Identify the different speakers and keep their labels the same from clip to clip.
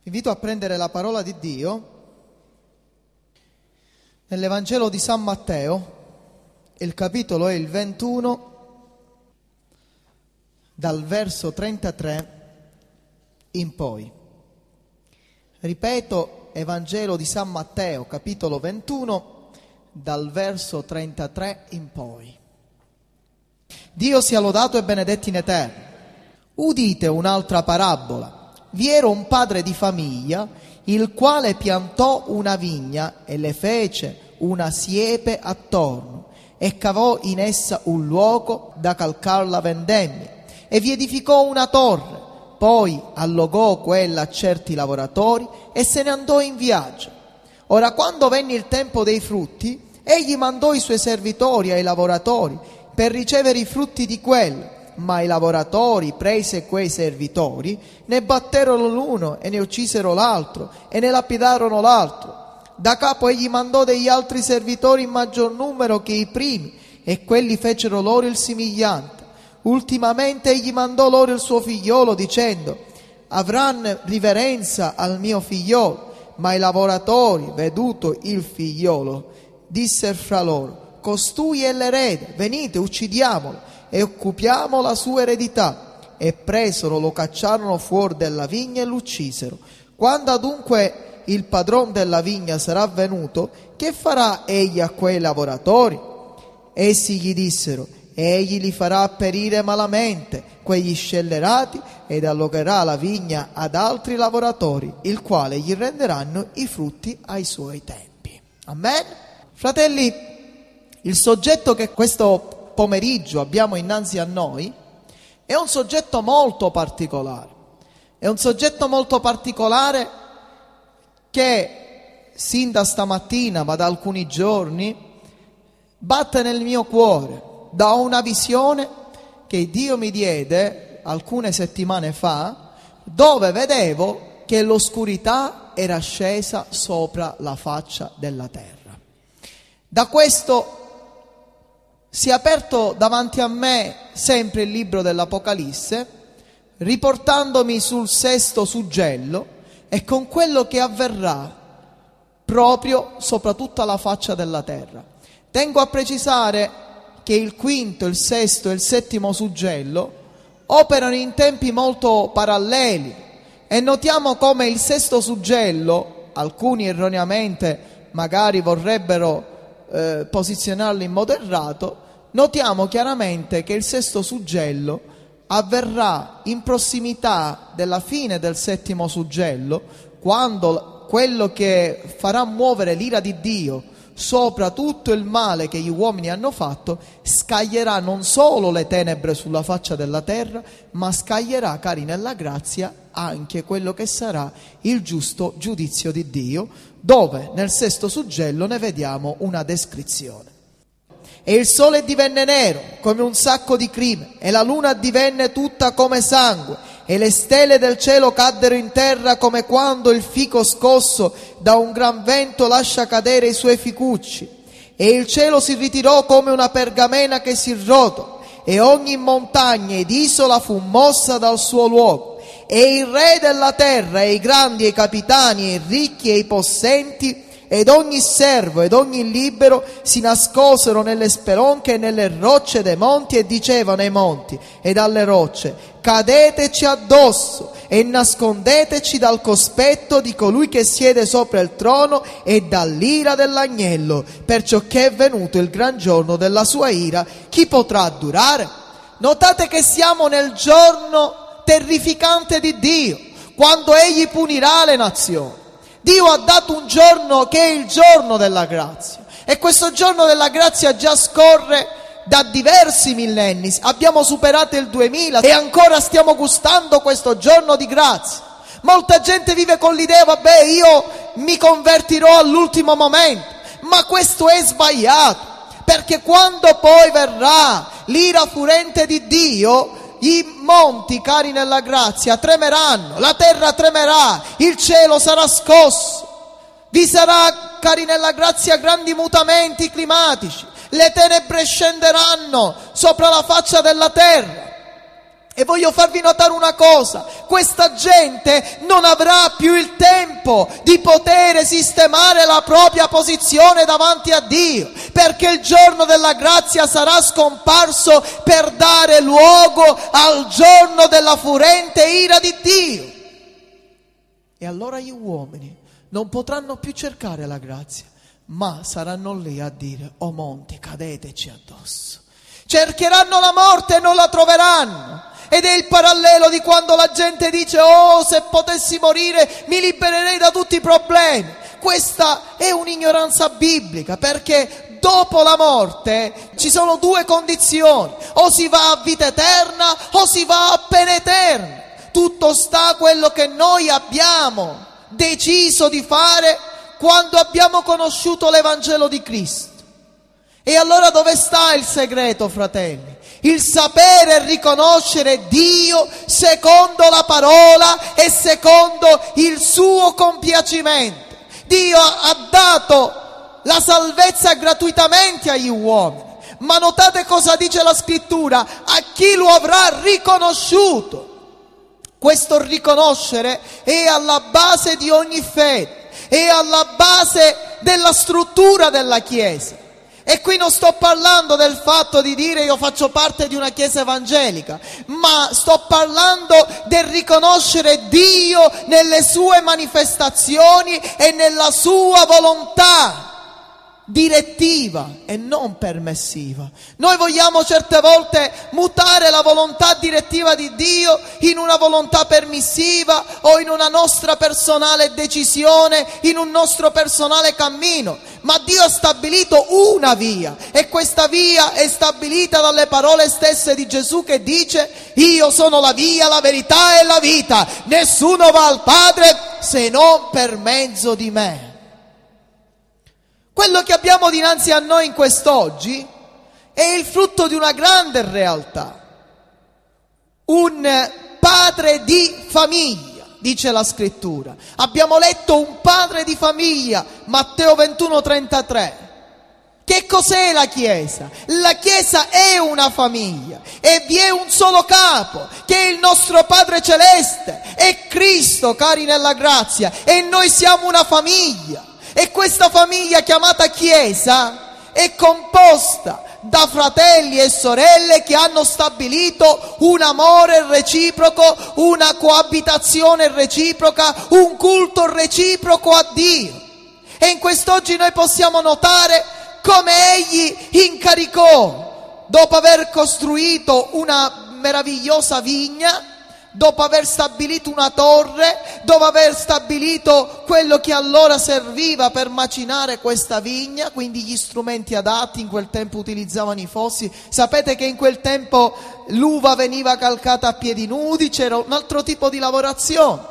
Speaker 1: Vi invito a prendere la parola di Dio nell'Evangelo di San Matteo, il capitolo è il 21, dal verso 33 in poi. Ripeto, Evangelo di San Matteo, capitolo 21, dal verso 33 in poi. Dio sia lodato e benedetto in eterno. Udite un'altra parabola. Vi era un padre di famiglia, il quale piantò una vigna e le fece una siepe attorno e cavò in essa un luogo da calcar la vendemmia e vi edificò una torre. Poi allogò quella a certi lavoratori e se ne andò in viaggio. Ora, quando venne il tempo dei frutti, egli mandò i suoi servitori ai lavoratori per ricevere i frutti di quello. Ma i lavoratori, prese quei servitori, ne batterono l'uno e ne uccisero l'altro e ne lapidarono l'altro. Da capo egli mandò degli altri servitori in maggior numero che i primi, e quelli fecero loro il simigliante. Ultimamente egli mandò loro il suo figliolo, dicendo: avranno riverenza al mio figliolo. Ma i lavoratori, veduto il figliolo, dissero fra loro: costui è l'erede, venite, uccidiamolo e occupiamo la sua eredità. E presero, lo cacciarono fuori della vigna e lo uccisero. Quando adunque il padron della vigna sarà venuto, che farà egli a quei lavoratori? Essi gli dissero: egli li farà perire malamente, quegli scellerati, ed allogherà la vigna ad altri lavoratori, il quale gli renderanno i frutti ai suoi tempi. Amen? Fratelli, il soggetto che questo pomeriggio abbiamo innanzi a noi è un soggetto molto particolare. È un soggetto molto particolare che sin da stamattina, ma da alcuni giorni, batte nel mio cuore da una visione che Dio mi diede alcune settimane fa, dove vedevo che l'oscurità era scesa sopra la faccia della terra. Da questo si è aperto davanti a me sempre il libro dell'Apocalisse, riportandomi sul sesto suggello e con quello che avverrà proprio sopra tutta la faccia della terra. Tengo a precisare che il quinto, il sesto e il settimo suggello operano in tempi molto paralleli e notiamo come il sesto suggello, alcuni erroneamente magari vorrebbero posizionarlo in modo errato, notiamo chiaramente che il sesto suggello avverrà in prossimità della fine del settimo suggello, quando quello che farà muovere l'ira di Dio sopra tutto il male che gli uomini hanno fatto scaglierà non solo le tenebre sulla faccia della terra, ma scaglierà, cari nella grazia, anche quello che sarà il giusto giudizio di Dio, dove nel sesto suggello ne vediamo una descrizione. E il sole divenne nero come un sacco di crime, e la luna divenne tutta come sangue, e le stelle del cielo caddero in terra come quando il fico scosso da un gran vento lascia cadere i suoi ficucci. E il cielo si ritirò come una pergamena che si rotola, e ogni montagna ed isola fu mossa dal suo luogo. E il re della terra, e i grandi, e i capitani, e i ricchi, e i possenti, ed ogni servo ed ogni libero si nascosero nelle spelonche e nelle rocce dei monti e dicevano ai monti ed alle rocce: cadeteci addosso e nascondeteci dal cospetto di colui che siede sopra il trono e dall'ira dell'agnello, perciò che è venuto il gran giorno della sua ira. Chi potrà durare? Notate che siamo nel giorno terrificante di Dio, quando egli punirà le nazioni. Dio ha dato un giorno che è il giorno della grazia, e questo giorno della grazia già scorre da diversi millenni. Abbiamo superato il 2000 e ancora stiamo gustando questo giorno di grazia. Molta gente vive con l'idea: vabbè, io mi convertirò all'ultimo momento, ma questo è sbagliato, perché quando poi verrà l'ira furente di Dio, i monti, cari nella grazia, tremeranno, la terra tremerà, il cielo sarà scosso, vi sarà, cari nella grazia, grandi mutamenti climatici, le tenebre scenderanno sopra la faccia della terra. E voglio farvi notare una cosa: questa gente non avrà più il tempo di poter sistemare la propria posizione davanti a Dio, perché il giorno della grazia sarà scomparso per dare luogo al giorno della furente ira di Dio. E allora gli uomini non potranno più cercare la grazia, ma saranno lì a dire: o monti, cadeteci addosso. Cercheranno la morte e non la troveranno. Ed è il parallelo di quando la gente dice: oh, se potessi morire mi libererei da tutti i problemi. Questa è un'ignoranza biblica, perché dopo la morte ci sono due condizioni: o si va a vita eterna o si va a pena eterna. Tutto sta a quello che noi abbiamo deciso di fare quando abbiamo conosciuto l'Evangelo di Cristo. E allora dove sta il segreto, fratelli? Il sapere e riconoscere Dio secondo la parola e secondo il suo compiacimento. Dio ha dato la salvezza gratuitamente agli uomini, ma notate cosa dice la scrittura: a chi lo avrà riconosciuto. Questo riconoscere è alla base di ogni fede, è alla base della struttura della Chiesa. E qui non sto parlando del fatto di dire io faccio parte di una chiesa evangelica, ma sto parlando del riconoscere Dio nelle sue manifestazioni e nella sua volontà direttiva e non permissiva. Noi vogliamo certe volte mutare la volontà direttiva di Dio in una volontà permissiva o in una nostra personale decisione, in un nostro personale cammino, ma Dio ha stabilito una via, e questa via è stabilita dalle parole stesse di Gesù, che dice: io sono la via, la verità e la vita, nessuno va al Padre se non per mezzo di me. Quello che abbiamo dinanzi a noi in quest'oggi è il frutto di una grande realtà. Un padre di famiglia, dice la scrittura. Abbiamo letto un padre di famiglia, Matteo 21:33. Che cos'è la Chiesa? La Chiesa è una famiglia e vi è un solo capo, che è il nostro Padre Celeste, è Cristo, cari nella grazia, e noi siamo una famiglia. E questa famiglia chiamata Chiesa è composta da fratelli e sorelle che hanno stabilito un amore reciproco, una coabitazione reciproca, un culto reciproco a Dio. E in quest'oggi noi possiamo notare come Egli incaricò, dopo aver costruito una meravigliosa vigna, dopo aver stabilito una torre, dopo aver stabilito quello che allora serviva per macinare questa vigna, quindi gli strumenti adatti. In quel tempo utilizzavano i fossi. Sapete che in quel tempo l'uva veniva calcata a piedi nudi, c'era un altro tipo di lavorazione.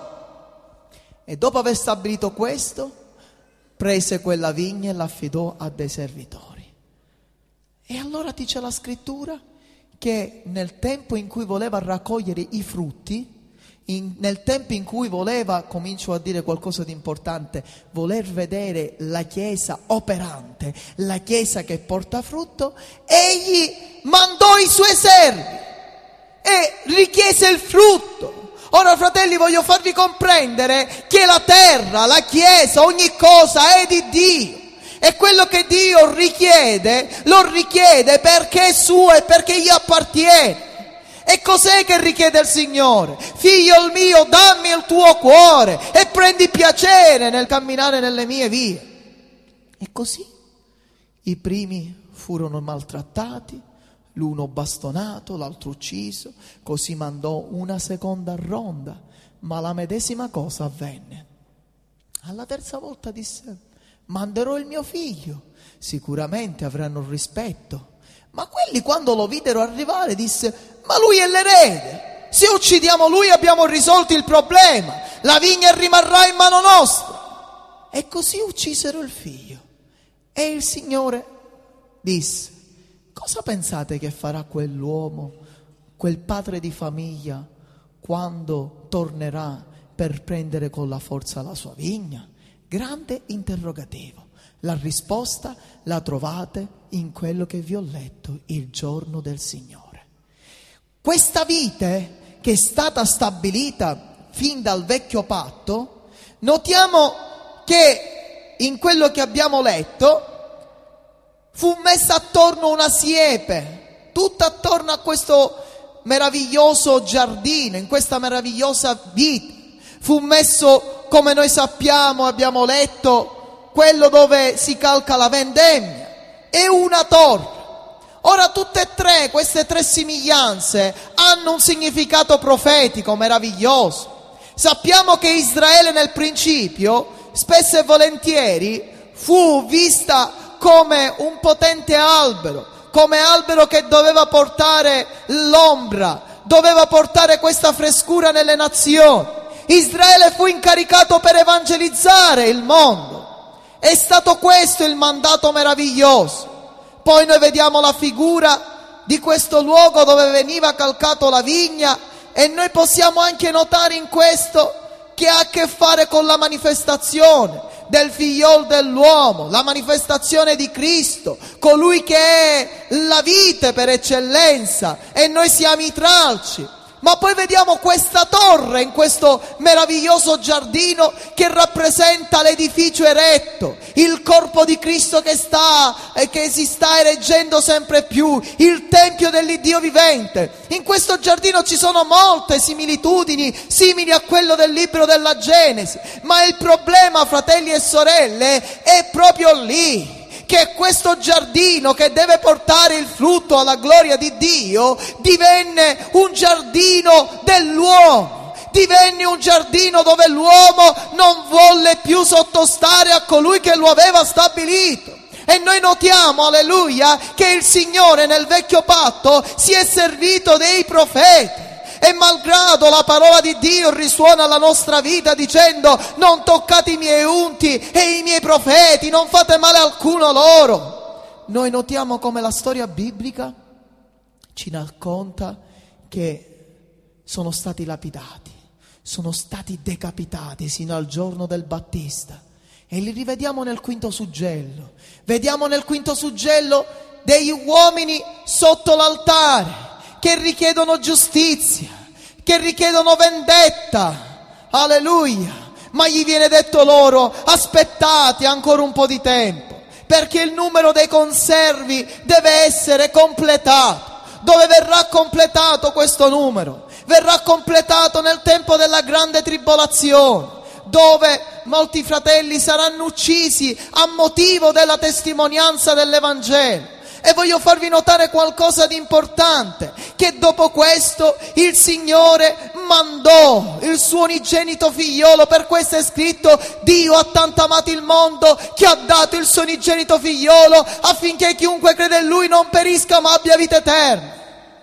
Speaker 1: E dopo aver stabilito questo, prese quella vigna e l'affidò a dei servitori. E allora dice la scrittura che nel tempo in cui voleva raccogliere i frutti, nel tempo in cui voleva, comincio a dire qualcosa di importante, voler vedere la Chiesa operante, la Chiesa che porta frutto, egli mandò i suoi servi e richiese il frutto. Ora, fratelli, voglio farvi comprendere che la terra, la Chiesa, ogni cosa è di Dio. E quello che Dio richiede, lo richiede perché è suo e perché gli appartiene. E cos'è che richiede il Signore? Figlio mio, dammi il tuo cuore e prendi piacere nel camminare nelle mie vie. E così i primi furono maltrattati, l'uno bastonato, l'altro ucciso, così mandò una seconda ronda, ma la medesima cosa avvenne. Alla terza volta disse: manderò il mio figlio, sicuramente avranno rispetto. Ma quelli, quando lo videro arrivare, disse: ma lui è l'erede, se uccidiamo lui abbiamo risolto il problema, la vigna rimarrà in mano nostra. E così uccisero il figlio. E il Signore disse: cosa pensate che farà quell'uomo, quel padre di famiglia, quando tornerà per prendere con la forza la sua vigna? Grande interrogativo. La risposta la trovate in quello che vi ho letto, il giorno del Signore. Questa vite che è stata stabilita fin dal vecchio patto, notiamo che in quello che abbiamo letto fu messa attorno una siepe, tutta attorno a questo meraviglioso giardino, in questa meravigliosa vite. Fu messo, come noi sappiamo, abbiamo letto, quello dove si calca la vendemmia, e una torre. Ora tutte e tre, queste tre somiglianze, hanno un significato profetico meraviglioso. Sappiamo che Israele nel principio, spesso e volentieri, fu vista come un potente albero, come albero che doveva portare l'ombra, doveva portare questa frescura nelle nazioni. Israele fu incaricato per evangelizzare il mondo. È stato questo il mandato meraviglioso. Poi noi vediamo la figura di questo luogo dove veniva calcato la vigna, e noi possiamo anche notare in questo che ha a che fare con la manifestazione del figliol dell'uomo, la manifestazione di Cristo, colui che è la vite per eccellenza, e noi siamo i tralci. Ma poi vediamo questa torre in questo meraviglioso giardino che rappresenta l'edificio eretto, il corpo di Cristo che si sta ereggendo sempre più, il tempio dell'Iddio vivente. In questo giardino ci sono molte similitudini, simili a quello del libro della Genesi, ma il problema, fratelli e sorelle, è proprio lì, che questo giardino che deve portare il frutto alla gloria di Dio divenne un giardino dell'uomo, divenne un giardino dove l'uomo non volle più sottostare a colui che lo aveva stabilito. E noi notiamo, alleluia, che il Signore nel vecchio patto si è servito dei profeti. E malgrado la parola di Dio risuona alla nostra vita dicendo: non toccate i miei unti e i miei profeti, non fate male alcuno loro, noi notiamo come la storia biblica ci racconta che sono stati lapidati, sono stati decapitati sino al giorno del Battista. E li rivediamo nel quinto suggello. Vediamo nel quinto suggello degli uomini sotto l'altare che richiedono giustizia, che richiedono vendetta, alleluia, ma gli viene detto loro: aspettate ancora un po' di tempo, perché il numero dei conservi deve essere completato. Dove verrà completato questo numero? Verrà completato nel tempo della grande tribolazione, dove molti fratelli saranno uccisi a motivo della testimonianza dell'Evangelo. E voglio farvi notare qualcosa di importante, che dopo questo il Signore mandò il suo unigenito figliolo. Per questo è scritto: Dio ha tanto amato il mondo che ha dato il suo unigenito figliolo, affinché chiunque crede in Lui non perisca ma abbia vita eterna.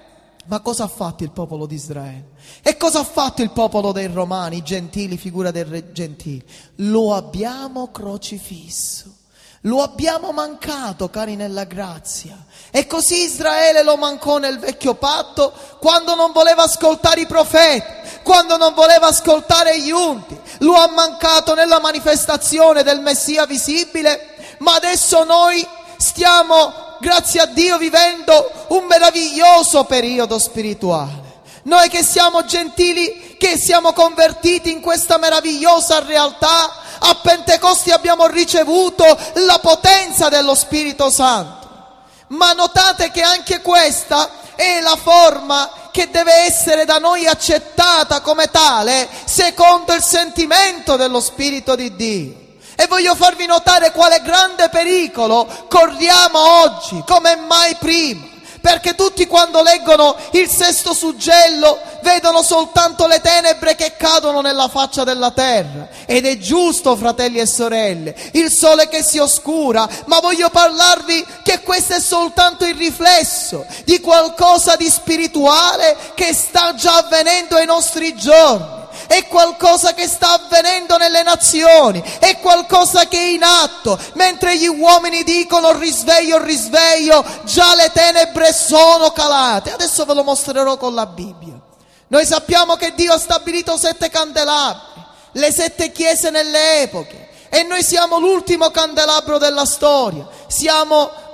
Speaker 1: Ma cosa ha fatto il popolo di Israele? E cosa ha fatto il popolo dei Romani, i gentili, figura dei re gentili? Lo abbiamo crocifisso. Lo abbiamo mancato, cari nella grazia. E così Israele lo mancò nel vecchio patto, quando non voleva ascoltare i profeti, quando non voleva ascoltare gli unti. Lo ha mancato nella manifestazione del Messia visibile. Ma adesso noi stiamo, grazie a Dio, vivendo un meraviglioso periodo spirituale. Noi che siamo gentili, che siamo convertiti in questa meravigliosa realtà, a Pentecoste abbiamo ricevuto la potenza dello Spirito Santo. Ma notate che anche questa è la forma che deve essere da noi accettata come tale, secondo il sentimento dello Spirito di Dio. E voglio farvi notare quale grande pericolo corriamo oggi, come mai prima. Perché tutti, quando leggono il sesto suggello, vedono soltanto le tenebre che cadono nella faccia della terra. Ed è giusto, fratelli e sorelle, il sole che si oscura, ma voglio parlarvi che questo è soltanto il riflesso di qualcosa di spirituale che sta già avvenendo ai nostri giorni. È qualcosa che sta avvenendo nelle nazioni, è qualcosa che è in atto. Mentre gli uomini dicono risveglio, risveglio, già le tenebre sono calate. Adesso ve lo mostrerò con la Bibbia. Noi sappiamo che Dio ha stabilito 7 candelabri, le 7 chiese nelle epoche, e noi siamo l'ultimo candelabro della storia. Siamo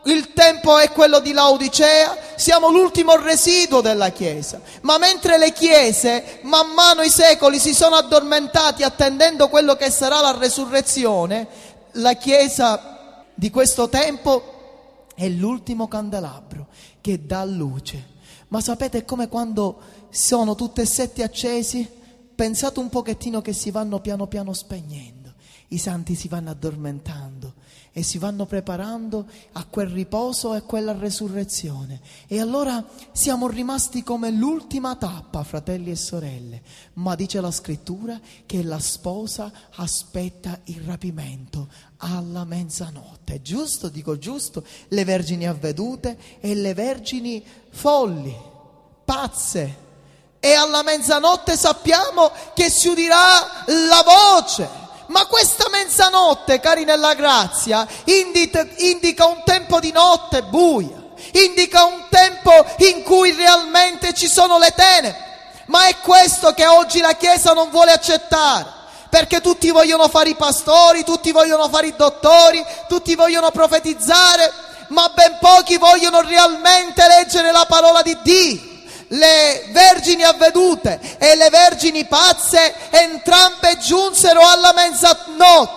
Speaker 1: il tempo è quello di Laodicea, siamo l'ultimo residuo della Chiesa. Ma mentre le chiese, man mano i secoli, si sono addormentati attendendo quello che sarà la resurrezione, la Chiesa di questo tempo è l'ultimo candelabro che dà luce. Ma sapete, è come quando sono tutte e sette accesi, pensate un pochettino che si vanno piano piano spegnendo, i santi si vanno addormentando e si vanno preparando a quel riposo e a quella resurrezione. E allora siamo rimasti come l'ultima tappa, fratelli e sorelle. Ma dice la scrittura che la sposa aspetta il rapimento alla mezzanotte. Giusto? Dico giusto? Le vergini avvedute e le vergini folli, pazze. E alla mezzanotte sappiamo che si udirà la voce. Ma questa mezzanotte, cari nella grazia, indica un tempo di notte buia, indica un tempo in cui realmente ci sono le tenebre. Ma è questo che oggi la Chiesa non vuole accettare, perché tutti vogliono fare i pastori, tutti vogliono fare i dottori, tutti vogliono profetizzare, ma ben pochi vogliono realmente leggere la parola di Dio. Le vergini avvedute e le vergini pazze entrambe giunsero alla mezzanotte,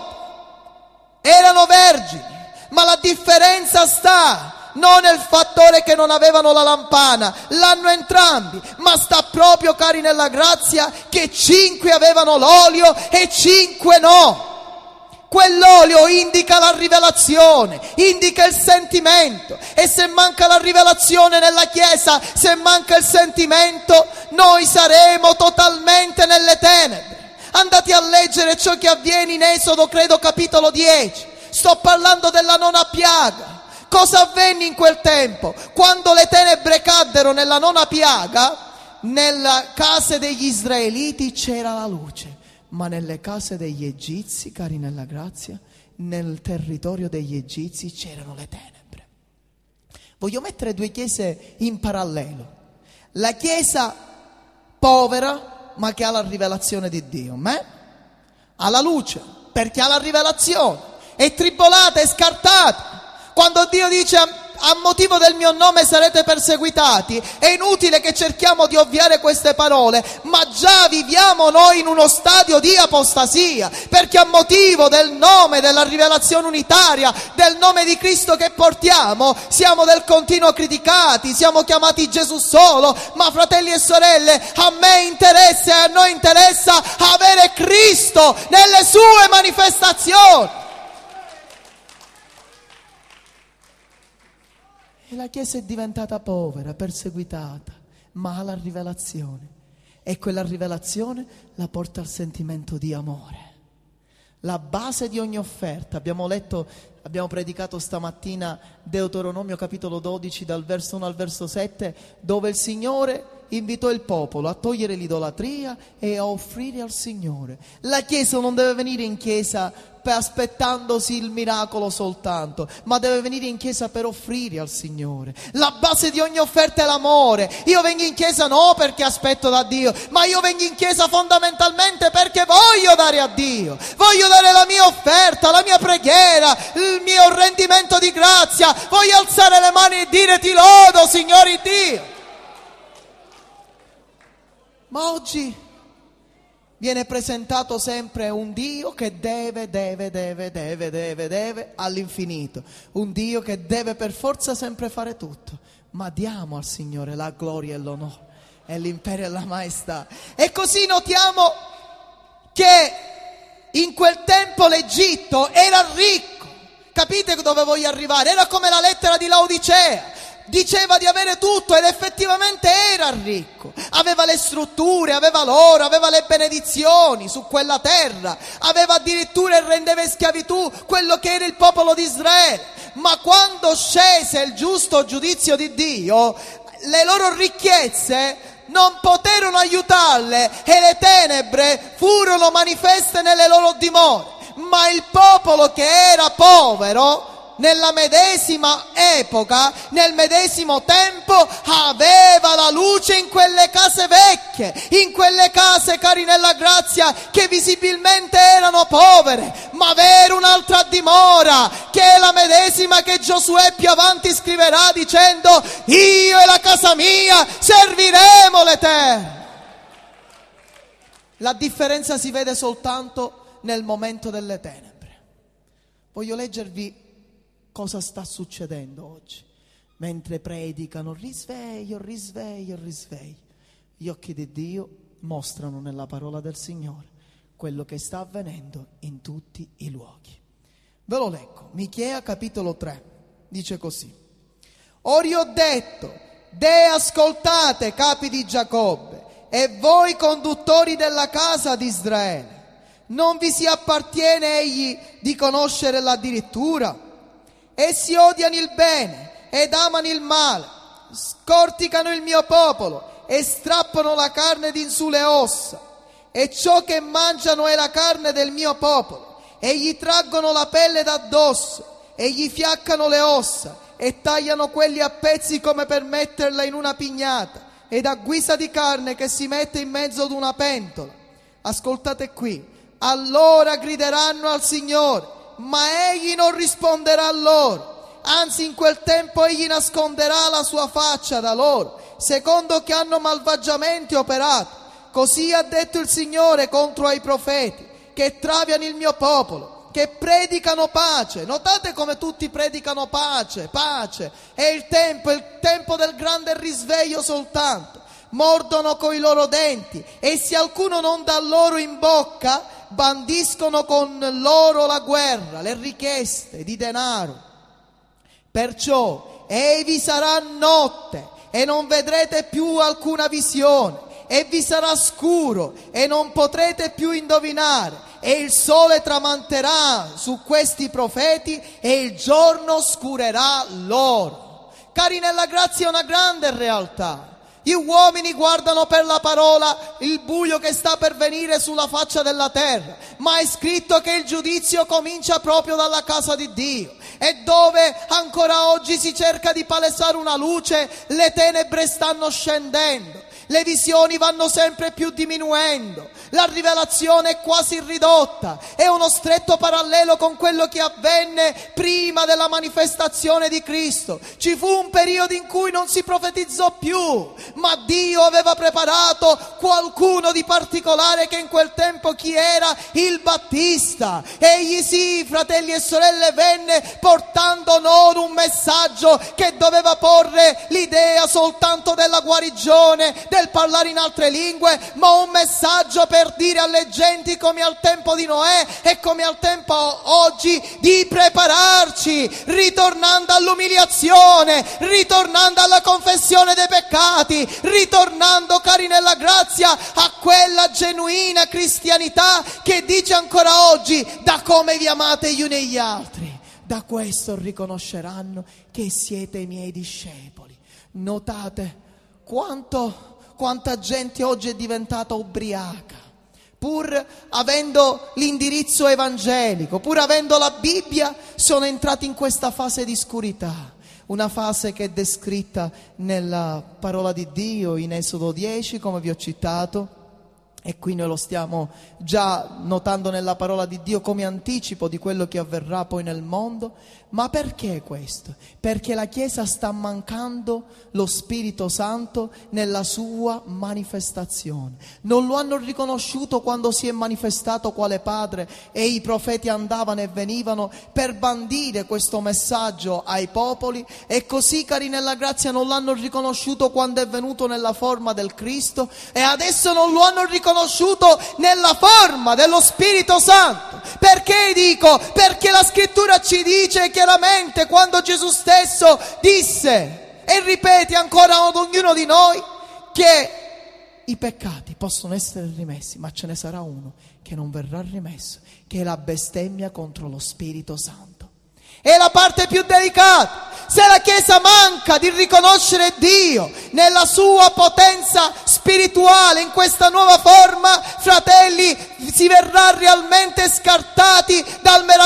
Speaker 1: erano vergini, ma la differenza sta non nel fattore che non avevano la lampana, l'hanno entrambi, ma sta proprio, cari nella grazia, che 5 avevano l'olio e 5 no. Quell'olio indica la rivelazione, indica il sentimento, e se manca la rivelazione nella Chiesa, se manca il sentimento, noi saremo totalmente nelle tenebre. Andate a leggere ciò che avviene in Esodo, credo capitolo 10. Sto parlando della nona piaga. Cosa avvenne in quel tempo? Quando le tenebre caddero nella nona piaga, nelle case degli israeliti c'era la luce. Ma nelle case degli egizi, cari nella grazia, nel territorio degli egizi c'erano le tenebre. Voglio mettere 2 chiese in parallelo. La chiesa povera, ma che ha la rivelazione di Dio, ma ha la luce, perché ha la rivelazione, è tribolata, è scartata. Quando Dio dice a motivo del mio nome sarete perseguitati, è inutile che cerchiamo di ovviare queste parole, ma già viviamo noi in uno stadio di apostasia, perché a motivo del nome, della rivelazione unitaria, del nome di Cristo che portiamo, siamo del continuo criticati, siamo chiamati Gesù solo. Ma fratelli e sorelle, a me interessa e a noi interessa avere Cristo nelle sue manifestazioni. E la Chiesa è diventata povera, perseguitata, ma ha la rivelazione. E quella rivelazione la porta al sentimento di amore. La base di ogni offerta. Abbiamo predicato stamattina Deuteronomio capitolo 12 dal verso 1 al verso 7, dove il Signore invitò il popolo a togliere l'idolatria e a offrire al Signore. La Chiesa non deve venire in chiesa aspettandosi il miracolo soltanto, ma deve venire in chiesa per offrire al Signore. La base di ogni offerta è l'amore. Io vengo in chiesa no perché aspetto da Dio, ma io vengo in chiesa fondamentalmente perché voglio dare a Dio, voglio dare la mia offerta, la mia preghiera, il mio rendimento di grazia, voglio alzare le mani e dire ti lodo, Signore Dio. Ma oggi viene presentato sempre un Dio che deve all'infinito, un Dio che deve per forza sempre fare tutto. Ma diamo al Signore la gloria e l'onore e l'imperio e la maestà. E così notiamo che in quel tempo l'Egitto era ricco. Capite dove voglio arrivare? Era come la lettera di Laodicea. Diceva di avere tutto ed effettivamente era ricco, aveva le strutture, aveva l'oro, aveva le benedizioni su quella terra, aveva addirittura e rendeva in schiavitù quello che era il popolo di Israele. Ma quando scese il giusto giudizio di Dio, le loro ricchezze non poterono aiutarle e le tenebre furono manifeste nelle loro dimore. Ma il popolo che era povero nella medesima epoca, nel medesimo tempo, aveva la luce in quelle case vecchie, in quelle case, cari nella grazia, che visibilmente erano povere, ma avere un'altra dimora, che è la medesima che Giosuè più avanti scriverà dicendo: io e la casa mia serviremo l'Eterno. La differenza si vede soltanto nel momento delle tenebre. Voglio leggervi cosa sta succedendo oggi. Mentre predicano risveglio, risveglio, risveglio, gli occhi di Dio mostrano nella parola del Signore quello che sta avvenendo in tutti i luoghi. Ve lo leggo, Michea capitolo 3, dice così: Ora io ho detto, ascoltate capi di Giacobbe, e voi conduttori della casa di Israele, non vi si appartiene egli di conoscerla addirittura? Essi odiano il bene ed amano il male, scorticano il mio popolo e strappano la carne din sulle ossa, e ciò che mangiano è la carne del mio popolo, e gli traggono la pelle d'addosso, e gli fiaccano le ossa, e tagliano quelli a pezzi come per metterla in una pignata, ed a guisa di carne che si mette in mezzo ad una pentola. Ascoltate qui: allora grideranno al Signore, ma egli non risponderà loro, anzi in quel tempo egli nasconderà la sua faccia da loro, secondo che hanno malvagiamente operato. Così ha detto il Signore contro ai profeti che traviano il mio popolo, che predicano pace. Notate come tutti predicano pace, pace. È il tempo del grande risveglio soltanto. Mordono coi loro denti, e se alcuno non dà loro in bocca, bandiscono con loro la guerra, le richieste di denaro. Perciò vi sarà notte e non vedrete più alcuna visione, e vi sarà scuro e non potrete più indovinare, e il sole tramanterà su questi profeti e il giorno scurerà loro. Cari nella grazia, è una grande realtà. Gli uomini guardano per la parola il buio che sta per venire sulla faccia della terra, ma è scritto che il giudizio comincia proprio dalla casa di Dio, e dove ancora oggi si cerca di palesare una luce, le tenebre stanno scendendo. Le visioni vanno sempre più diminuendo, la rivelazione è quasi ridotta, è uno stretto parallelo con quello che avvenne prima della manifestazione di Cristo. Ci fu un periodo in cui non si profetizzò più, ma Dio aveva preparato qualcuno di particolare, che in quel tempo chi era? Il Battista. Egli sì, fratelli e sorelle, venne portando non un messaggio che doveva porre l'idea soltanto della guarigione, del parlare in altre lingue, ma un messaggio per dire alle genti, come al tempo di Noè e come al tempo oggi, di prepararci, ritornando all'umiliazione, ritornando alla confessione dei peccati, ritornando, cari nella grazia, a quella genuina cristianità che dice ancora oggi: da come vi amate gli uni e gli altri, da questo riconosceranno che siete i miei discepoli. Notate quanta gente oggi è diventata ubriaca, pur avendo l'indirizzo evangelico, pur avendo la Bibbia, sono entrati in questa fase di oscurità, una fase che è descritta nella parola di Dio in Esodo 10, come vi ho citato, e qui noi lo stiamo già notando nella parola di Dio come anticipo di quello che avverrà poi nel mondo. Ma perché questo? Perché la Chiesa sta mancando lo Spirito Santo nella sua manifestazione. Non lo hanno riconosciuto quando si è manifestato quale Padre, e i profeti andavano e venivano per bandire questo messaggio ai popoli, e così, cari nella grazia, non l'hanno riconosciuto quando è venuto nella forma del Cristo, e adesso non lo hanno riconosciuto nella forma dello Spirito Santo. Perché dico? Perché la Scrittura ci dice chiaramente, quando Gesù stesso disse e ripete ancora ad ognuno di noi, che i peccati possono essere rimessi, ma ce ne sarà uno che non verrà rimesso, che è la bestemmia contro lo Spirito Santo. È la parte più delicata. Se la Chiesa manca di riconoscere Dio nella sua potenza spirituale, in questa nuova forma, fratelli, si verrà realmente scartati dal meraviglioso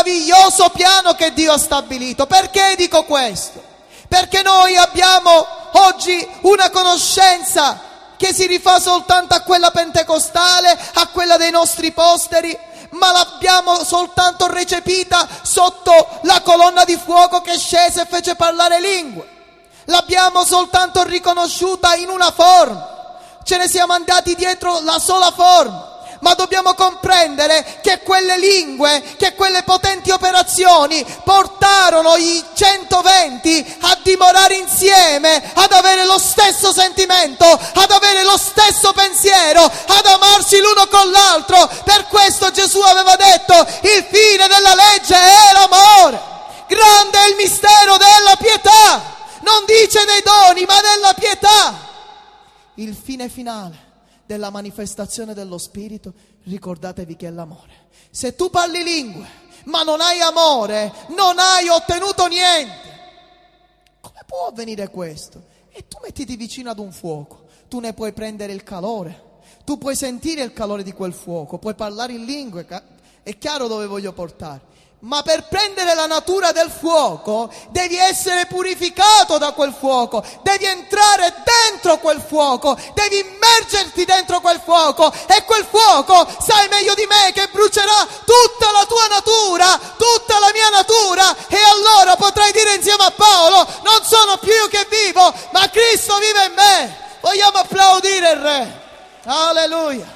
Speaker 1: glorioso piano che Dio ha stabilito. Perché dico questo? Perché noi abbiamo oggi una conoscenza che si rifà soltanto a quella pentecostale, a quella dei nostri posteri, ma l'abbiamo soltanto recepita sotto la colonna di fuoco che scese e fece parlare lingue. L'abbiamo soltanto riconosciuta in una forma, ce ne siamo andati dietro la sola forma. Ma dobbiamo comprendere che quelle lingue, che quelle potenti operazioni portarono i 120 a dimorare insieme, ad avere lo stesso sentimento, ad avere lo stesso pensiero, ad amarsi l'uno con l'altro. Per questo Gesù aveva detto: il fine della legge è l'amore. Grande è il mistero della pietà. Non dice dei doni, ma della pietà. Il fine finale della manifestazione dello Spirito, ricordatevi che è l'amore. Se tu parli lingue ma non hai amore, non hai ottenuto niente. Come può avvenire questo? E tu mettiti vicino ad un fuoco, tu ne puoi prendere il calore, tu puoi sentire il calore di quel fuoco, puoi parlare in lingue, è chiaro dove voglio portare. Ma per prendere la natura del fuoco devi essere purificato da quel fuoco, devi entrare dentro quel fuoco, devi immergerti dentro quel fuoco, e quel fuoco, sai meglio di me, che brucerà tutta la tua natura, tutta la mia natura, e allora potrai dire insieme a Paolo: non sono più io che vivo, ma Cristo vive in me. Vogliamo applaudire il Re? Alleluia.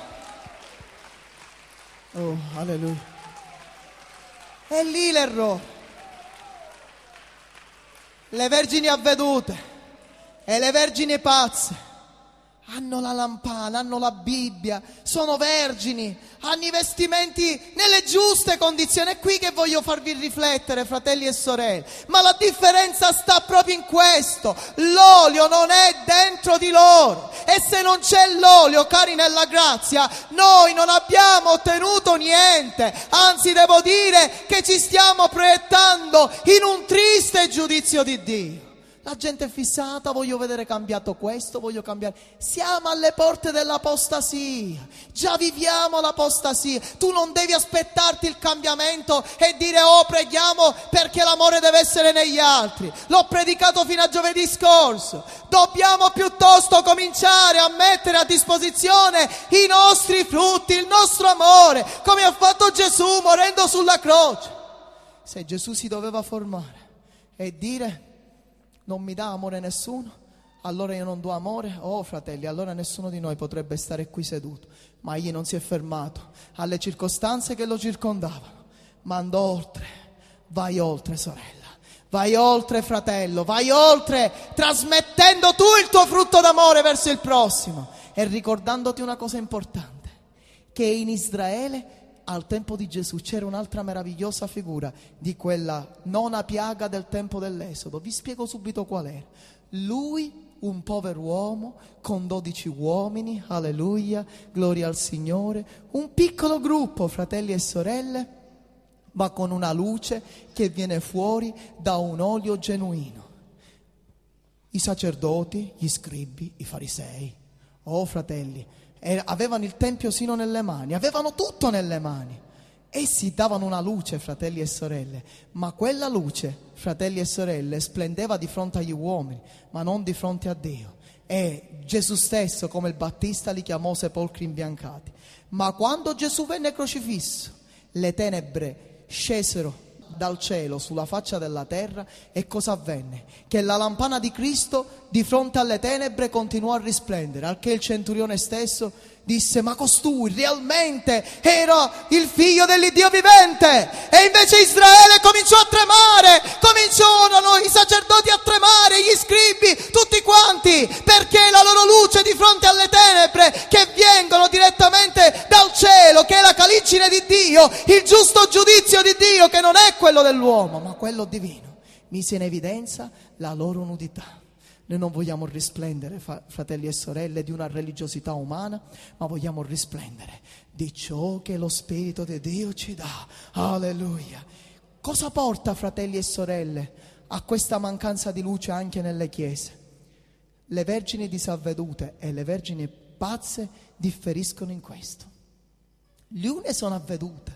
Speaker 1: Oh, alleluia. È lì l'errore. Le vergini avvedute e le vergini pazze hanno la lampana, hanno la Bibbia, sono vergini, hanno i vestimenti nelle giuste condizioni. È qui che voglio farvi riflettere, fratelli e sorelle. Ma la differenza sta proprio in questo: l'olio non è dentro di loro, e se non c'è l'olio, cari nella grazia, noi non abbiamo ottenuto niente. Anzi, devo dire che ci stiamo proiettando in un triste giudizio di Dio. La gente è fissata: voglio vedere cambiato questo, voglio cambiare. Siamo alle porte dell'apostasia, già viviamo l'apostasia. Tu non devi aspettarti il cambiamento e dire: oh, preghiamo perché l'amore deve essere negli altri. L'ho predicato fino a giovedì scorso. Dobbiamo piuttosto cominciare a mettere a disposizione i nostri frutti, il nostro amore, come ha fatto Gesù morendo sulla croce. Se Gesù si doveva formare e dire: non mi dà amore nessuno, allora io non do amore, oh fratelli, allora nessuno di noi potrebbe stare qui seduto. Ma egli non si è fermato alle circostanze che lo circondavano, ma andò oltre. Vai oltre, sorella, vai oltre, fratello, vai oltre, trasmettendo tu il tuo frutto d'amore verso il prossimo, e ricordandoti una cosa importante: che in Israele al tempo di Gesù c'era un'altra meravigliosa figura di quella nona piaga del tempo dell'Esodo. Vi spiego subito qual era. Lui, un povero uomo con 12 uomini, alleluia, gloria al Signore, un piccolo gruppo, fratelli e sorelle, ma con una luce che viene fuori da un olio genuino. I sacerdoti, gli scribi, i farisei, oh fratelli, avevano il tempio sino nelle mani, avevano tutto nelle mani. Essi davano una luce, fratelli e sorelle, ma quella luce, fratelli e sorelle, splendeva di fronte agli uomini, ma non di fronte a Dio. E Gesù stesso, come il Battista, li chiamò sepolcri imbiancati. Ma quando Gesù venne crocifisso, le tenebre scesero dal cielo sulla faccia della terra, e cosa avvenne? Che la lampana di Cristo di fronte alle tenebre continuò a risplendere, al che il centurione stesso disse: ma costui realmente era il figlio dell'Iddio vivente. E invece Israele cominciò a tremare, cominciarono i sacerdoti a tremare, gli scribi, tutti quanti, perché la loro luce di fronte alle tenebre che vengono direttamente dal cielo, che è la caligine di Dio, il giusto giudizio di Dio, che non è quello dell'uomo ma quello divino, mise in evidenza la loro nudità. Noi non vogliamo risplendere, fratelli e sorelle, di una religiosità umana, ma vogliamo risplendere di ciò che lo Spirito di Dio ci dà. Alleluia. Cosa porta, fratelli e sorelle, a questa mancanza di luce anche nelle chiese? Le vergini disavvedute e le vergini pazze differiscono in questo. Le une sono avvedute,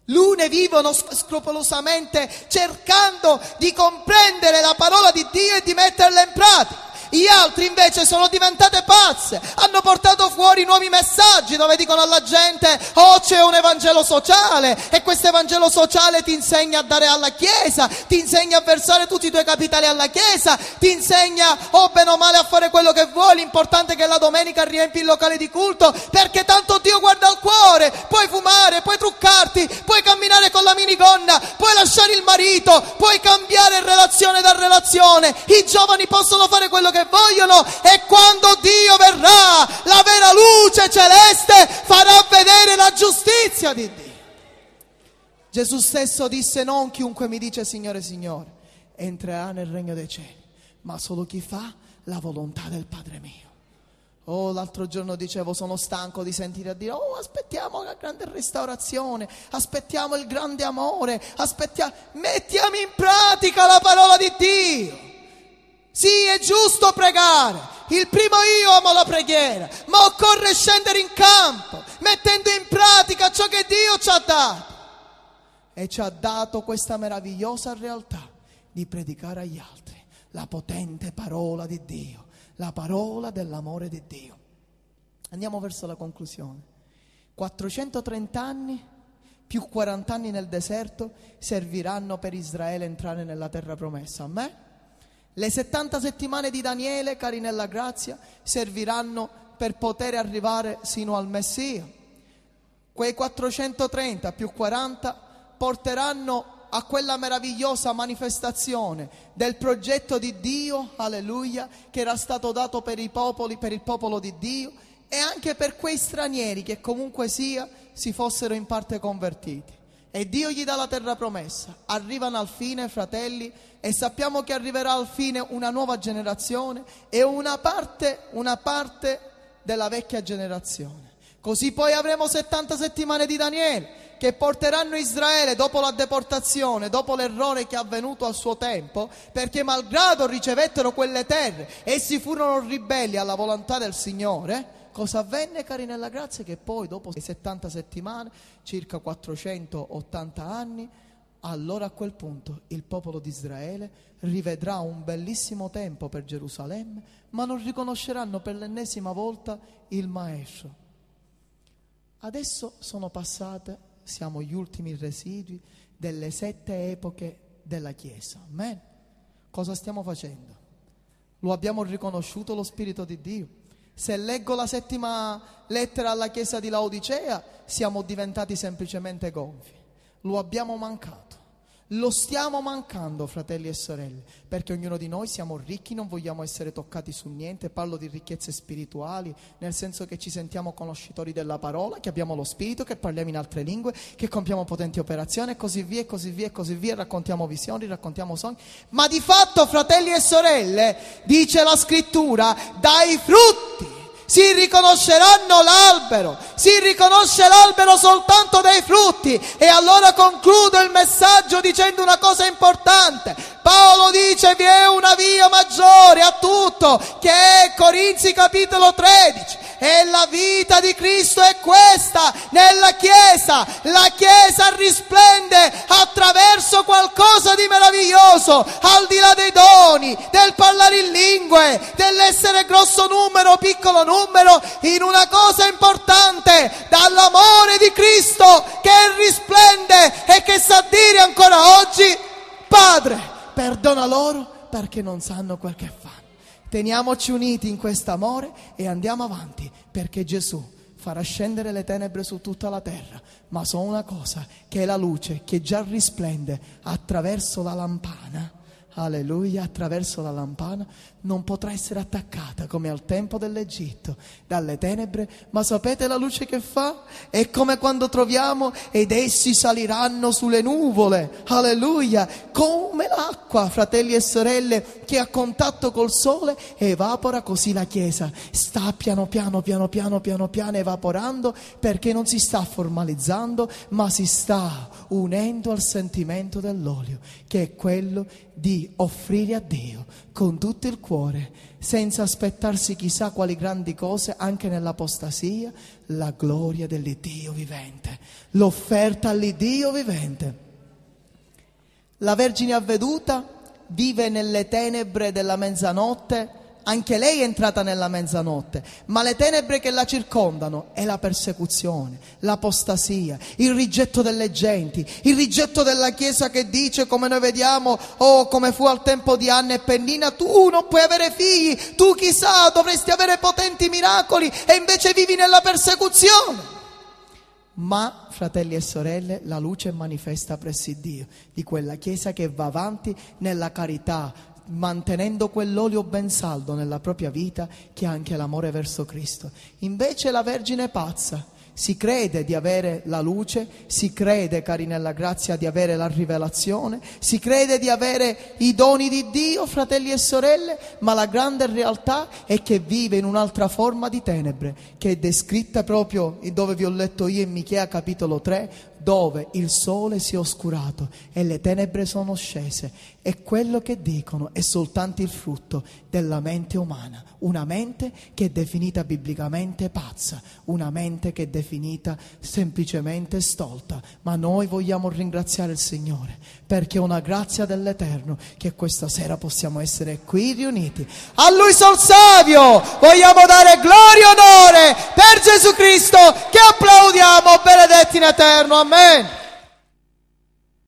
Speaker 1: L'une vivono scrupolosamente cercando di comprendere la parola di Dio e di metterla in pratica. Gli altri invece sono diventate pazze, hanno portato fuori nuovi messaggi dove dicono alla gente: oh, c'è un evangelo sociale e questo evangelo sociale ti insegna a dare alla Chiesa, ti insegna a versare tutti i tuoi capitali alla Chiesa, ti insegna, oh, bene o male, a fare quello che vuoi, l'importante è che la domenica riempi il locale di culto, perché tanto Dio guarda al cuore. Puoi fumare, puoi truccarti, puoi camminare con la minigonna, puoi lasciare il marito, puoi cambiare relazione da relazione, i giovani possono fare quello che vogliono, e quando Dio verrà, la vera luce celeste farà vedere la giustizia di Dio. Gesù stesso disse: non chiunque mi dice Signore, Signore entrerà nel regno dei cieli, ma solo chi fa la volontà del Padre mio. Oh, l'altro giorno dicevo, sono stanco di sentire dire: oh, aspettiamo la grande restaurazione, aspettiamo il grande amore, mettiamo in pratica la parola di Dio. Sì, è giusto pregare, il primo io amo la preghiera, ma occorre scendere in campo, mettendo in pratica ciò che Dio ci ha dato. E ci ha dato questa meravigliosa realtà di predicare agli altri la potente parola di Dio, la parola dell'amore di Dio. Andiamo verso la conclusione. 430 anni più 40 anni nel deserto serviranno per Israele entrare nella terra promessa. Amen? Le 70 settimane di Daniele, cari nella grazia, serviranno per poter arrivare sino al Messia. Quei 430 più 40 porteranno a quella meravigliosa manifestazione del progetto di Dio, alleluia, che era stato dato per i popoli, per il popolo di Dio, e anche per quei stranieri che comunque sia si fossero in parte convertiti. E Dio gli dà la terra promessa. Arrivano al fine, fratelli, e sappiamo che arriverà al fine una nuova generazione e una parte della vecchia generazione. Così poi avremo 70 settimane di Daniele che porteranno Israele dopo la deportazione, dopo l'errore che è avvenuto al suo tempo, perché malgrado ricevettero quelle terre, essi furono ribelli alla volontà del Signore. Cosa avvenne, cari nella grazia? Che poi dopo 70 settimane, circa 480 anni, allora a quel punto il popolo di Israele rivedrà un bellissimo tempo per Gerusalemme, ma non riconosceranno per l'ennesima volta il Maestro. Adesso sono passate, siamo gli ultimi residui delle 7 epoche della Chiesa. Amen. Cosa stiamo facendo? Lo abbiamo riconosciuto lo Spirito di Dio? Se leggo la 7ª lettera alla Chiesa di Laodicea, siamo diventati semplicemente gonfi. Lo abbiamo mancato. Lo stiamo mancando, fratelli e sorelle, perché ognuno di noi siamo ricchi, non vogliamo essere toccati su niente. Parlo di ricchezze spirituali, nel senso che ci sentiamo conoscitori della parola, che abbiamo lo Spirito, che parliamo in altre lingue, che compiamo potenti operazioni e così via, e così via, e così via. Raccontiamo visioni, raccontiamo sogni. Ma di fatto, fratelli e sorelle, dice la Scrittura, dai frutti si riconosceranno l'albero, si riconosce l'albero soltanto dai frutti. E allora concludo il messaggio dicendo una cosa importante. Paolo dice: vi è una via maggiore a tutto, che è Corinzi capitolo 13, e la vita di Cristo è questa nella Chiesa. La Chiesa risplende attraverso qualcosa di meraviglioso, al di là dei doni, del parlare in lingue, dell'essere grosso numero, piccolo numero, in una cosa importante, dall'amore di Cristo che risplende e che sa dire ancora oggi: Padre, perdona loro perché non sanno quel che fanno. Teniamoci uniti in quest'amore e andiamo avanti, perché Gesù farà scendere le tenebre su tutta la terra, ma so una cosa, che è la luce che già risplende attraverso la lampana. Alleluia, attraverso la lampana non potrà essere attaccata come al tempo dell'Egitto dalle tenebre, ma sapete la luce che fa? È come quando troviamo: ed essi saliranno sulle nuvole. Alleluia, come l'acqua, fratelli e sorelle, che a contatto col sole evapora, così la Chiesa sta piano piano evaporando, perché non si sta formalizzando, ma si sta unendo al sentimento dell'olio, che è quello di offrire a Dio con tutto il cuore, senza aspettarsi chissà quali grandi cose, anche nell'apostasia, la gloria dell'Iddio vivente, l'offerta all'Iddio vivente. La Vergine avveduta vive nelle tenebre della mezzanotte. Anche lei è entrata nella mezzanotte, ma le tenebre che la circondano è la persecuzione, l'apostasia, il rigetto delle genti, il rigetto della Chiesa che dice, come noi vediamo, come fu al tempo di Anna e Pennina, tu non puoi avere figli, tu chissà dovresti avere potenti miracoli e invece vivi nella persecuzione. Ma, fratelli e sorelle, la luce è manifesta presso Dio di quella Chiesa che va avanti nella carità, mantenendo quell'olio ben saldo nella propria vita, che è anche l'amore verso Cristo. Invece la Vergine pazza si crede di avere la luce, si crede, cari nella grazia, di avere la rivelazione, si crede di avere i doni di Dio, fratelli e sorelle, ma la grande realtà è che vive in un'altra forma di tenebre, che è descritta proprio dove vi ho letto io in Michea capitolo 3, dove il sole si è oscurato e le tenebre sono scese. E quello che dicono è soltanto il frutto della mente umana, una mente che è definita biblicamente pazza, una mente che è definita semplicemente stolta. Ma noi vogliamo ringraziare il Signore perché è una grazia dell'Eterno che questa sera possiamo essere qui riuniti. A Lui sol savio vogliamo dare gloria e onore per Gesù Cristo, che applaudiamo, benedetti in eterno. Amen.